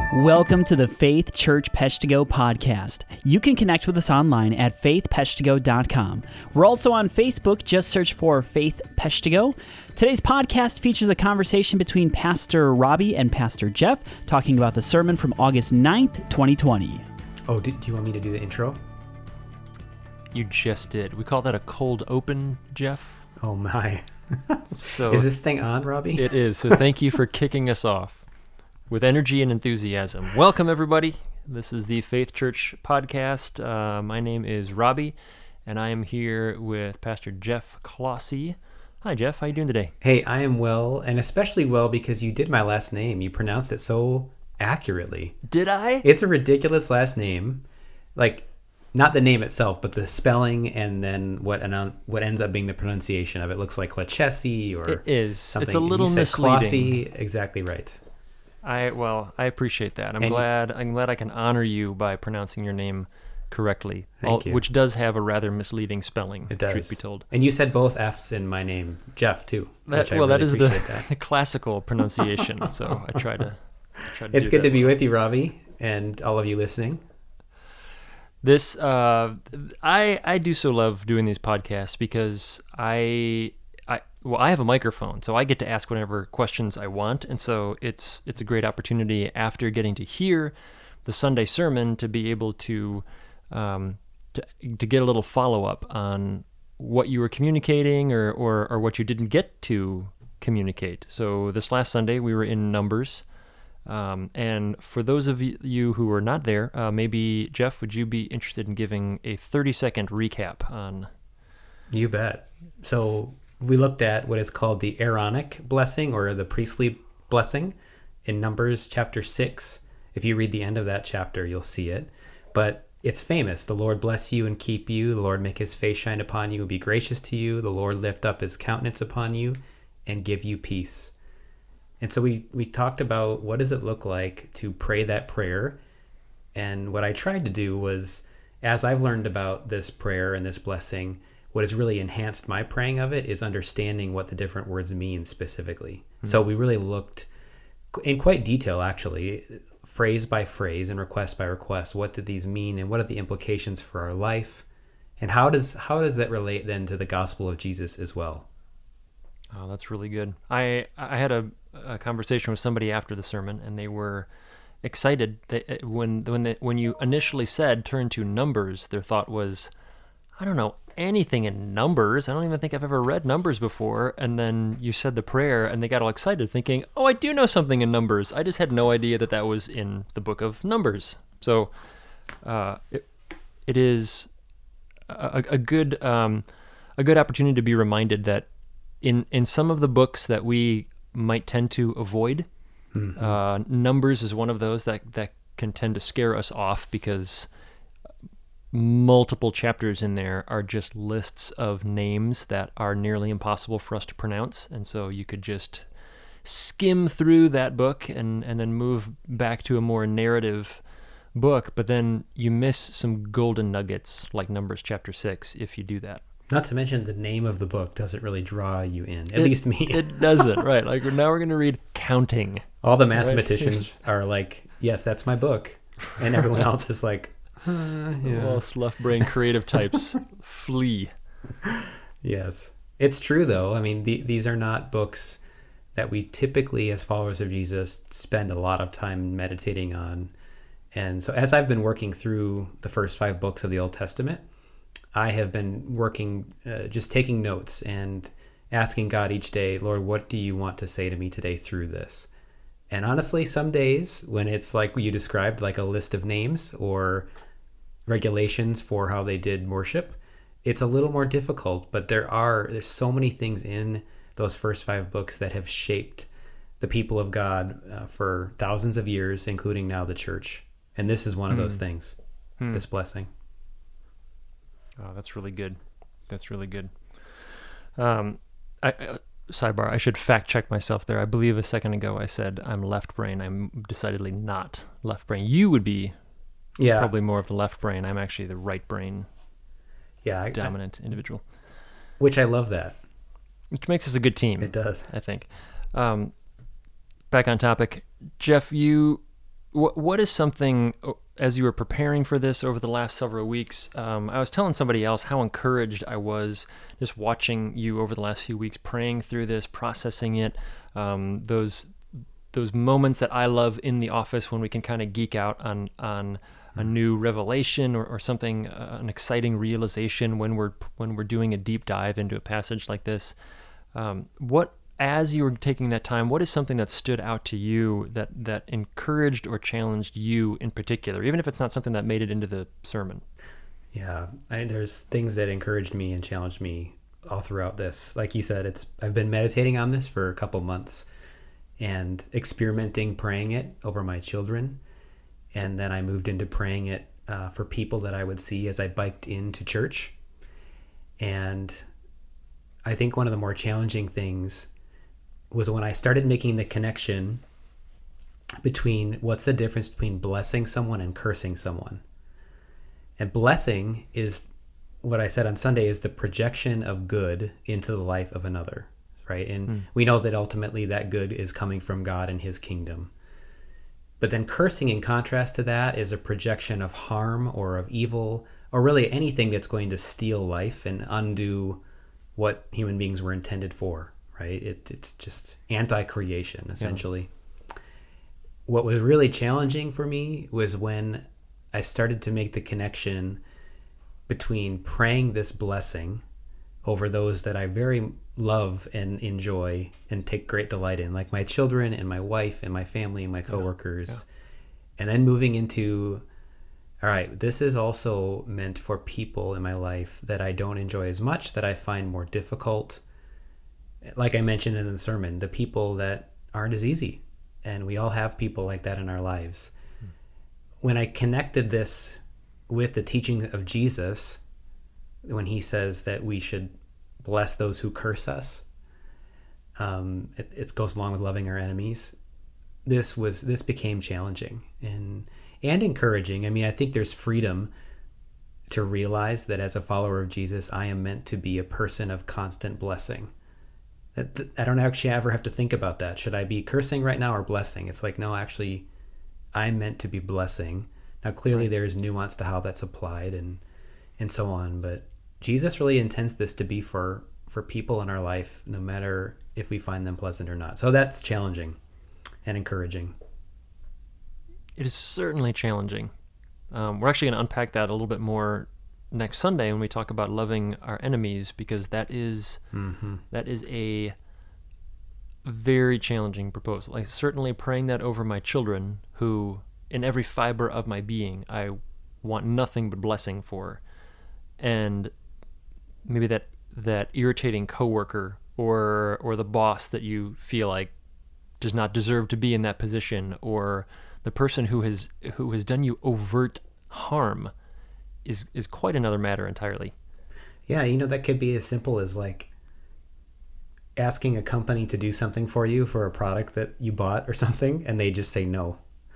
Welcome to the Faith Church Peshtigo podcast. You can connect with us online at faithpeshtigo.com. We're also on Facebook. Just search for Faith Peshtigo. Today's podcast features a conversation between Pastor Robbie and Pastor Jeff talking about the sermon from August 9th, 2020. Oh, do you want me to do the intro? You just did. We call that a cold open, Jeff. Oh my. So is this thing on, Robbie? It is. So thank you for kicking us off with energy and enthusiasm. Welcome, everybody. This is the Faith Church podcast. My name is Robbie, and I am here with Pastor Jeff Clossy. Hi, Jeff. How you doing today? Hey, I am well, and especially well because you did my last name. You pronounced it so accurately. Did I? It's a ridiculous last name. Like, not the name itself, but the spelling and then what ends up being the pronunciation of it. Looks like Clechesi or it is. Something. It's a little you said misleading. Clossy. Exactly right. I appreciate that. I'm glad I can honor you by pronouncing your name correctly. Thank you. Which does have a rather misleading spelling. It does. Truth be told. And you said both F's in my name, Jeff, too. That is the classical pronunciation. So I try to it's good to be with you, Robbie, and all of you listening. This I do so love doing these podcasts because I have a microphone, so I get to ask whatever questions I want, and so it's a great opportunity after getting to hear the Sunday sermon to be able to get a little follow up on what you were communicating or what you didn't get to communicate. So this last Sunday we were in Numbers, and for those of you who were not there, maybe Jeff, would you be interested in giving a 30-second recap on? You bet. So we looked at what is called the Aaronic blessing or the priestly blessing in Numbers chapter 6. If you read the end of that chapter, you'll see it. But it's famous. The Lord bless you and keep you. The Lord make his face shine upon you and be gracious to you. The Lord lift up his countenance upon you and give you peace. And so we talked about what does it look like to pray that prayer. And what I tried to do was, as I've learned about this prayer and this blessing, what has really enhanced my praying of it is understanding what the different words mean specifically. Mm-hmm. So we really looked in quite detail, actually, phrase by phrase and request by request. What did these mean, and what are the implications for our life, and how does that relate then to the gospel of Jesus as well? Oh, that's really good. I had a conversation with somebody after the sermon, and they were excited that when you initially said turn to Numbers, their thought was, I don't know anything in Numbers. I don't even think I've ever read Numbers before. And then you said the prayer, and they got all excited thinking, oh, I do know something in Numbers. I just had no idea that was in the book of Numbers. So it is a good opportunity to be reminded that in some of the books that we might tend to avoid, Numbers is one of those that can tend to scare us off because multiple chapters in there are just lists of names that are nearly impossible for us to pronounce, and so you could just skim through that book and then move back to a more narrative book, but then you miss some golden nuggets like Numbers chapter 6 if you do that. Not to mention the name of the book doesn't really draw you in, at least me. It doesn't, right? Like now we're going to read counting. All the mathematicians are like, yes, that's my book, and everyone else is like, yeah. All us left brain creative types flee. Yes. It's true, though. I mean, these are not books that we typically, as followers of Jesus, spend a lot of time meditating on. And so as I've been working through the first 5 books of the Old Testament, I have been working, just taking notes and asking God each day, Lord, what do you want to say to me today through this? And honestly, some days when it's like you described, like a list of names or regulations for how they did worship, it's a little more difficult, but there's so many things in those first 5 books that have shaped the people of God for thousands of years, including now the church. And this is one of those things, this blessing. Oh, that's really good. That's really good. Sidebar, I should fact check myself there. I believe a second ago I said I'm left brain. I'm decidedly not left brain. You would be probably more of the left brain. I'm actually the right brain dominant individual. Which I love that. Which makes us a good team. It does. I think. Back on topic. Jeff, you What is something, as you were preparing for this over the last several weeks, I was telling somebody else how encouraged I was just watching you over the last few weeks, praying through this, processing it, those moments that I love in the office when we can kind of geek out on a new revelation or something, an exciting realization when we're doing a deep dive into a passage like this. As you were taking that time, what is something that stood out to you that encouraged or challenged you in particular, even if it's not something that made it into the sermon? Yeah, there's things that encouraged me and challenged me all throughout this. Like you said, I've been meditating on this for a couple months and experimenting praying it over my children. And then I moved into praying it for people that I would see as I biked into church. And I think one of the more challenging things was when I started making the connection between what's the difference between blessing someone and cursing someone. And blessing is what I said on Sunday is the projection of good into the life of another, right? And we know that ultimately that good is coming from God and his kingdom. But then cursing, in contrast to that, is a projection of harm or of evil, or really anything that's going to steal life and undo what human beings were intended for, right? It's just anti-creation, essentially. Yeah. What was really challenging for me was when I started to make the connection between praying this blessing over those that I very love and enjoy and take great delight in, like my children and my wife and my family and my coworkers, and then moving into, all right, this is also meant for people in my life that I don't enjoy as much, that I find more difficult. Like I mentioned in the sermon, the people that aren't as easy. And we all have people like that in our lives. When I connected this with the teaching of Jesus, when he says that we should bless those who curse us, it goes along with loving our enemies. This became challenging and encouraging. I mean, I think there's freedom to realize that as a follower of Jesus, I am meant to be a person of constant blessing. I don't actually ever have to think about that. Should I be cursing right now or blessing? It's like, no, actually, I'm meant to be blessing. Now, clearly there's nuance to how that's applied and so on, but Jesus really intends this to be for people in our life, no matter if we find them pleasant or not. So that's challenging and encouraging. It is certainly challenging. We're actually going to unpack that a little bit more next Sunday when we talk about loving our enemies, because that is a very challenging proposal. Like, certainly praying that over my children, who in every fiber of my being I want nothing but blessing for, and maybe that irritating coworker or the boss that you feel like does not deserve to be in that position, or the person who has done you overt harm is quite another matter entirely. Yeah, that could be as simple as like asking a company to do something for you for a product that you bought or something, and they just say no.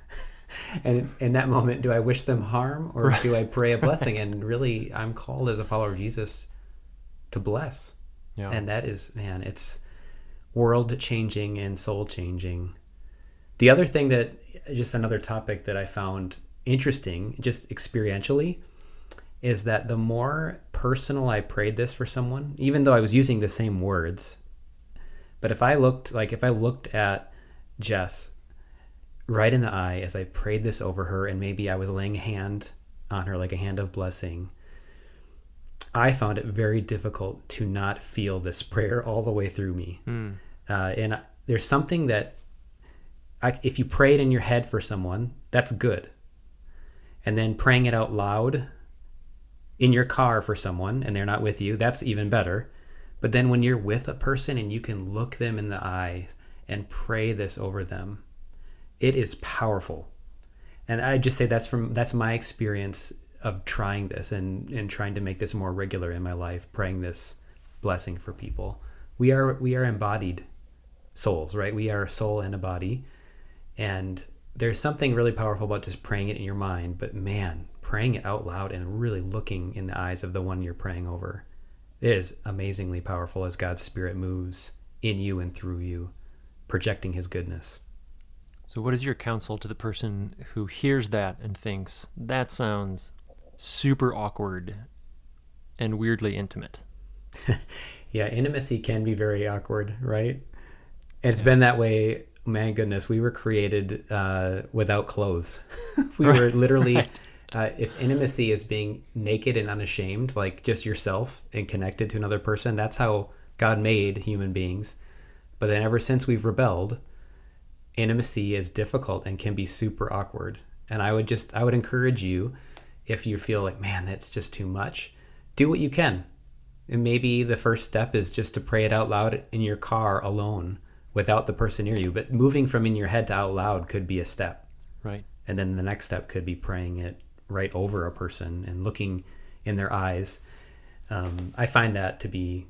And in that moment, do I wish them harm, or do I pray a blessing? And really, I'm called as a follower of Jesus to bless. Yeah. And that is, man, it's world changing and soul changing. The other thing just another topic that I found interesting, just experientially, is that the more personal I prayed this for someone, even though I was using the same words, but if I looked at Jess right in the eye as I prayed this over her, and maybe I was laying a hand on her, like a hand of blessing, I found it very difficult to not feel this prayer all the way through me. And there's something that if you pray it in your head for someone, that's good. And then praying it out loud in your car for someone and they're not with you, that's even better. But then when you're with a person and you can look them in the eyes and pray this over them, it is powerful. And I just say that's my experience of trying this and trying to make this more regular in my life, praying this blessing for people. We are embodied souls, right? We are a soul and a body. And there's something really powerful about just praying it in your mind, but man, praying it out loud and really looking in the eyes of the one you're praying over, it is amazingly powerful as God's Spirit moves in you and through you, projecting his goodness. So what is your counsel to the person who hears that and thinks, that sounds super awkward and weirdly intimate? Yeah, intimacy can be very awkward, right? And it's been that way. My goodness, we were created without clothes. We were literally, if intimacy is being naked and unashamed, like just yourself and connected to another person, that's how God made human beings. But then ever since we've rebelled, intimacy is difficult and can be super awkward. And I would encourage you, if you feel like, man, that's just too much, do what you can. And maybe the first step is just to pray it out loud in your car alone without the person near you. But moving from in your head to out loud could be a step. Right. And then the next step could be praying it right over a person and looking in their eyes. I find that to be,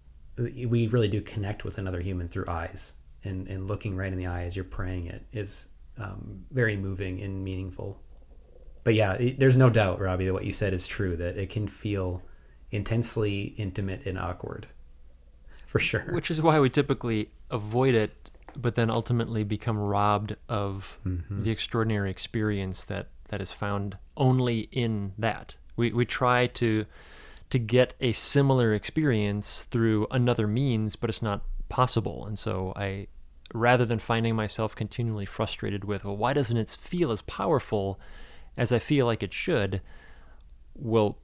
we really do connect with another human through eyes. And looking right in the eye as you're praying it is very moving and meaningful. But yeah, there's no doubt, Robbie, that what you said is true, that it can feel intensely intimate and awkward, for sure. Which is why we typically avoid it, but then ultimately become robbed of the extraordinary experience that is found only in that. We try to get a similar experience through another means, but it's not possible. And so rather than finding myself continually frustrated with, well, why doesn't it feel as powerful as I feel like it should? Well,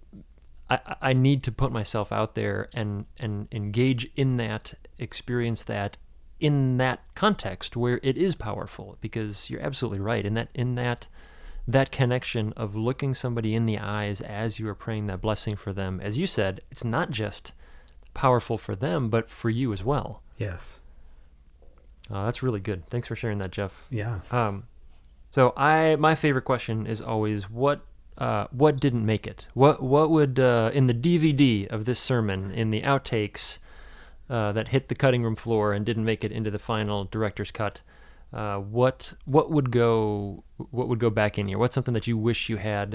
I need to put myself out there and engage in that, experience that in that context where it is powerful, because you're absolutely right. In that connection of looking somebody in the eyes as you are praying that blessing for them, as you said, it's not just powerful for them, but for you as well. Yes. That's really good. Thanks for sharing that, Jeff. Yeah. So my favorite question is always, what didn't make it? What would in the DVD of this sermon, in the outtakes that hit the cutting room floor and didn't make it into the final director's cut, what would go back in here? What's something that you wish you had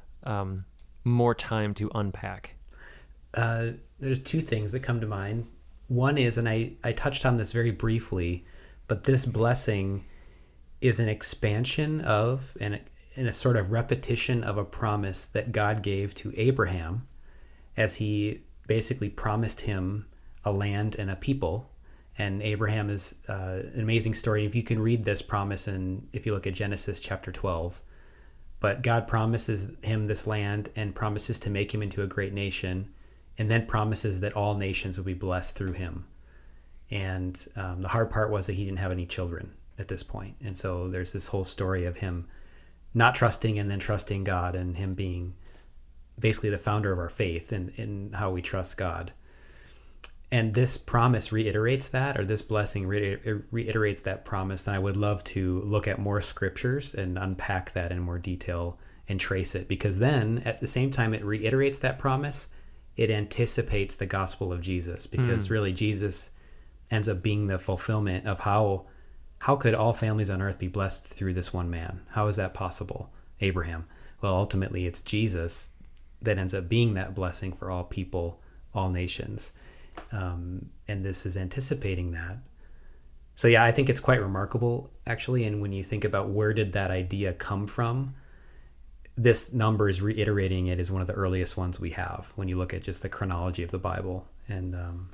more time to unpack? There's two things that come to mind. One is, and I touched on this very briefly, but this blessing is an expansion of and a sort of repetition of a promise that God gave to Abraham as he basically promised him a land and a people. And Abraham is an amazing story. If you can read this promise, and if you look at Genesis chapter 12, but God promises him this land and promises to make him into a great nation, and then promises that all nations will be blessed through him. And the hard part was that he didn't have any children at this point. And so there's this whole story of him not trusting and then trusting God, and him being basically the founder of our faith and in how we trust God. And this promise reiterates that, or this blessing reiterates that promise. And I would love to look at more scriptures and unpack that in more detail and trace it, because then at the same time it reiterates that promise, it anticipates the gospel of Jesus, because really Jesus ends up being the fulfillment of how could all families on earth be blessed through this one man? How is that possible? Abraham. Well, ultimately it's Jesus that ends up being that blessing for all people, all nations. And this is anticipating that. So yeah, I think it's quite remarkable, actually. And when you think about where did that idea come from, this number is reiterating it is one of the earliest ones we have when you look at just the chronology of the Bible and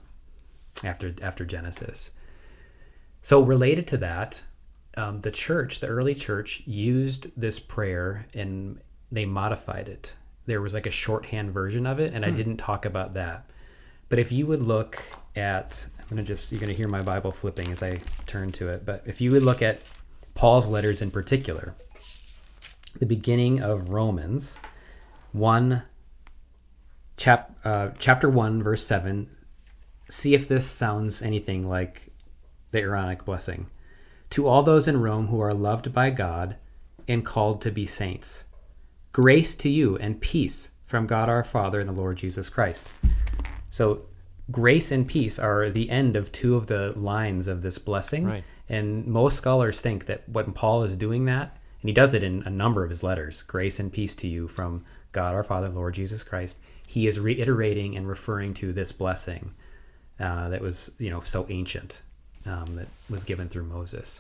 after Genesis. So related to that, the early church used this prayer and they modified it. There was like a shorthand version of it, and I didn't talk about that. But if you would look at, you're going to hear my Bible flipping as I turn to it, but if you would look at Paul's letters in particular, the beginning of Romans 1, chapter 1, verse 7, see if this sounds anything like the Aaronic blessing. To all those in Rome who are loved by God and called to be saints, grace to you and peace from God our Father and the Lord Jesus Christ. So grace and peace are the end of two of the lines of this blessing. Right. And most scholars think that when Paul is doing that, and he does it in a number of his letters, grace and peace to you from God our Father, Lord Jesus Christ, he is reiterating and referring to this blessing that was, so ancient, that was given through Moses.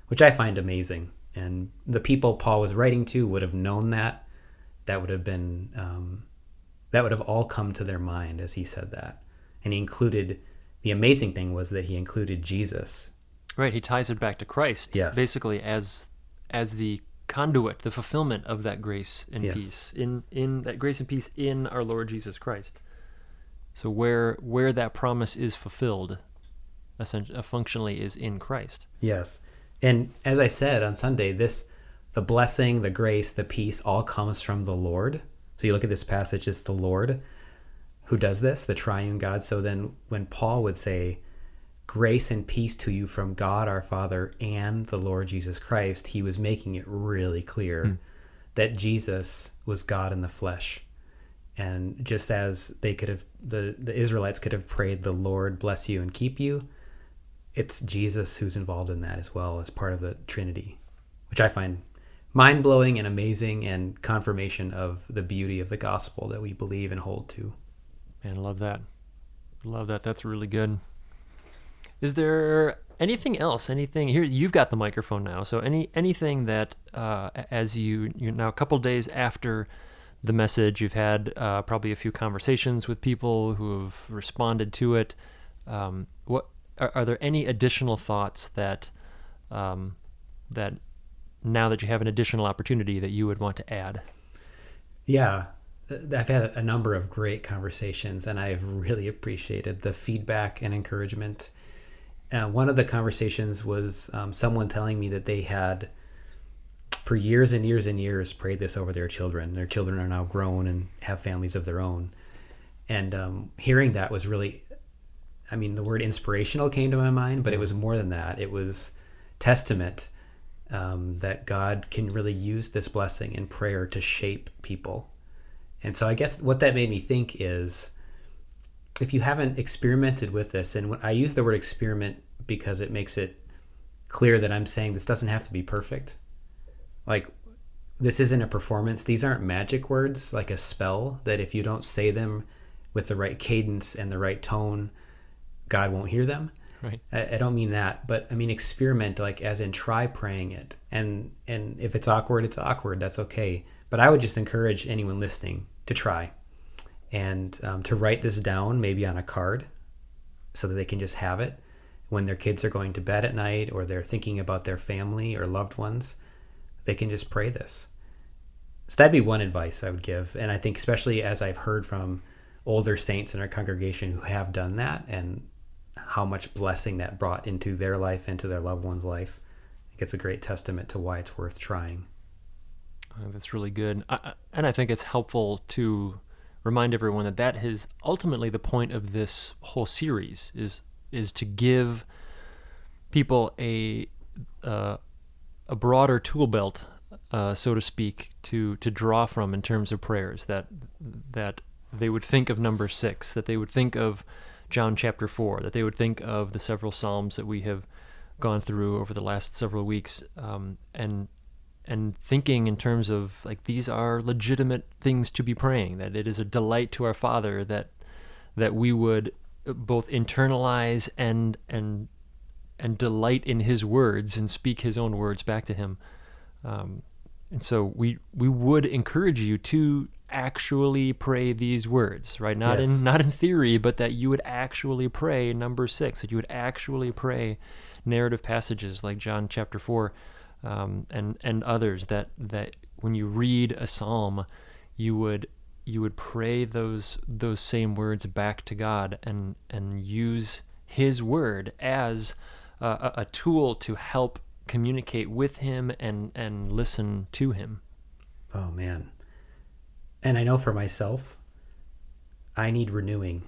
which I find amazing. And the people Paul was writing to would have known that. That would have been, that would have all come to their mind as he said that. And he included, the amazing thing was that he included Jesus. Right, he ties it back to Christ, Yes. basically as the conduit, the fulfillment of that grace and Yes. peace, in that grace and peace in our Lord Jesus Christ. So where that promise is fulfilled, functionally, is in Christ. Yes. And as I said on Sunday, the blessing, the grace, the peace all comes from the Lord. So you look at this passage, it's the Lord who does this, the triune God. So then when Paul would say, grace and peace to you from God our Father and the Lord Jesus Christ, he was making it really clear that Jesus was God in the flesh. And just as they could have, the Israelites could have prayed, the Lord bless you and keep you, it's Jesus who's involved in that as well as part of the Trinity, which I find mind-blowing and amazing and confirmation of the beauty of the gospel that we believe and hold to. Man, I love that. Love that. That's really good. Is there anything else? Anything here? You've got the microphone now. So anything that, as you're now a couple days after the message, you've had probably a few conversations with people who have responded to it. What are there any additional thoughts that that now that you have an additional opportunity that you would want to add? Yeah, I've had a number of great conversations, and I've really appreciated the feedback and encouragement. One of the conversations was someone telling me that they had, for years and years and years, prayed this over their children. Their children are now grown and have families of their own. And hearing that was really, I mean, the word inspirational came to my mind, but it was more than that. It was testament that God can really use this blessing in prayer to shape people. And so I guess what that made me think is, if you haven't experimented with this, and I use the word experiment because it makes it clear that I'm saying this doesn't have to be perfect. Like, this isn't a performance. These aren't magic words like a spell that if you don't say them with the right cadence and the right tone, God won't hear them. Right. I don't mean that, but I mean experiment, like as in try praying it. And if it's awkward, it's awkward. That's okay. But I would just encourage anyone listening to try and to write this down, maybe on a card, so that they can just have it when their kids are going to bed at night or they're thinking about their family or loved ones. They can just pray this. So that'd be one advice I would give. And I think especially as I've heard from older saints in our congregation who have done that and how much blessing that brought into their life, into their loved one's life, I think it's a great testament to why it's worth trying. That's really good. And I think it's helpful to remind everyone that that is ultimately the point of this whole series, is to give people a broader tool belt, so to speak, to draw from in terms of prayers, that they would think of number 6, that they would think of John chapter 4, that they would think of the several Psalms that we have gone through over the last several weeks, and thinking in terms of, like, these are legitimate things to be praying, that it is a delight to our Father that we would both internalize and delight in His words and speak His own words back to Him. And so we would encourage you to actually pray these words, right? Not in theory, but that you would actually pray number 6, that you would actually pray narrative passages like John chapter 4, and others, that when you read a psalm, you would pray those same words back to God and use His word as a tool to help communicate with Him and listen to Him. Oh man. And I know for myself, I need renewing.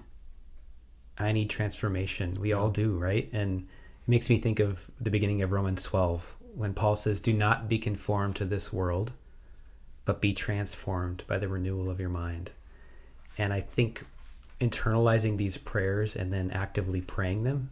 I need transformation. We all do, right? And it makes me think of the beginning of Romans 12, when Paul says, "Do not be conformed to this world, but be transformed by the renewal of your mind." And I think internalizing these prayers and then actively praying them,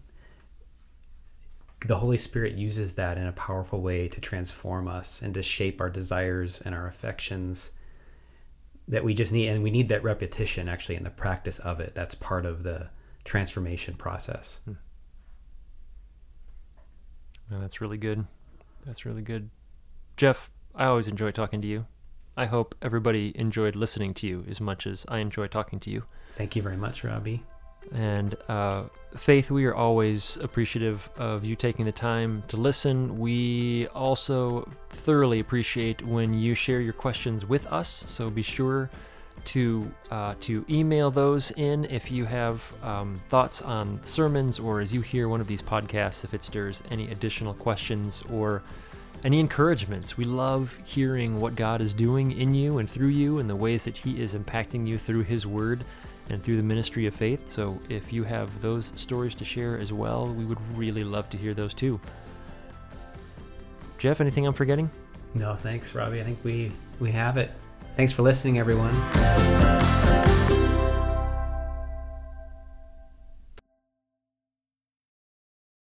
the Holy Spirit uses that in a powerful way to transform us and to shape our desires and our affections that we just need. And we need that repetition, actually, in the practice of it. That's part of the transformation process. No, that's really good. That's really good. Jeff, I always enjoy talking to you. I hope everybody enjoyed listening to you as much as I enjoy talking to you. Thank you very much, Robbie. And Faith, we are always appreciative of you taking the time to listen. We also thoroughly appreciate when you share your questions with us, so be sure to email those in if you have thoughts on sermons, or as you hear one of these podcasts, if there's any additional questions or any encouragements. We love hearing what God is doing in you and through you, and the ways that He is impacting you through His Word and through the ministry of Faith. So if you have those stories to share as well, we would really love to hear those too. Jeff, anything I'm forgetting? No, thanks, Robbie. I think we have it. Thanks for listening, everyone.